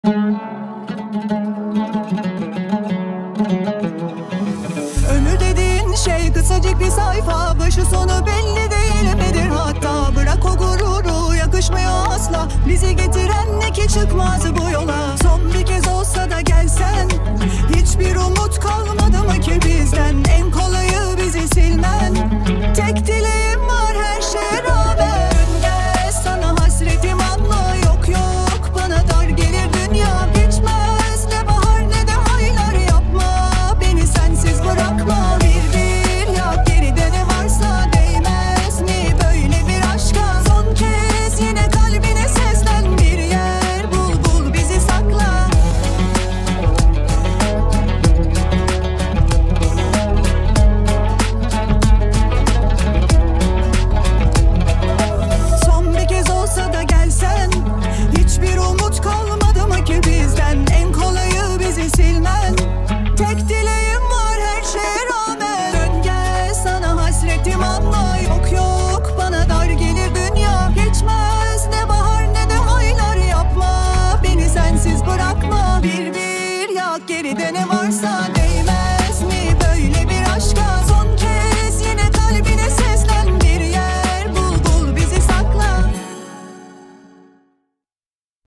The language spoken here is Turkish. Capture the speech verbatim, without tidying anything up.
Ömür dediğin şey kısacık bir sayfa, başı sonu belli değil midir hatta? Bırak o gururu, yakışmıyor asla. Bizi getiren ne ki çıkmaz bu yola.